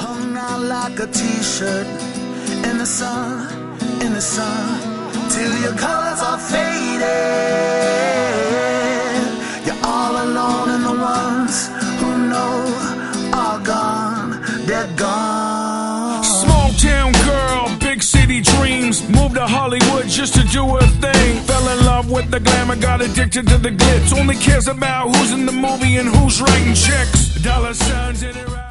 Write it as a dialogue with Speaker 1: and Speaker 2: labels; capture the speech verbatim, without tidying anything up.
Speaker 1: hung out like a t-shirt in the sun, in the sun, till your colors are faded. You're all alone, and the ones who know are gone, they're gone.
Speaker 2: Small town girl, big city dreams, moved to Hollywood just to do her thing. Fell in love with the glamour, got addicted to the glitz. Only cares about who's in the movie and who's writing checks. Dollar signs in her eyes.